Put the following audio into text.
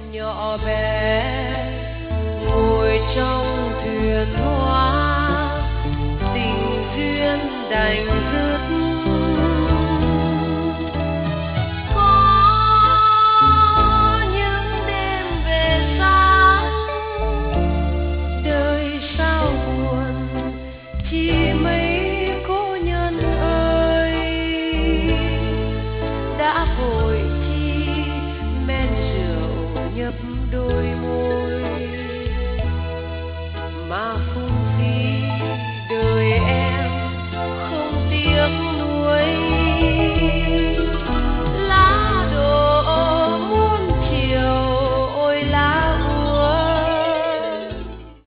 nhỏ bé ngồi trong thuyền hoa, tình duyên đành dứt. Có những đêm về xa, đời sao buồn chỉ mấy cô nhân ơi, đã vội chi men rượu nhấp đôi.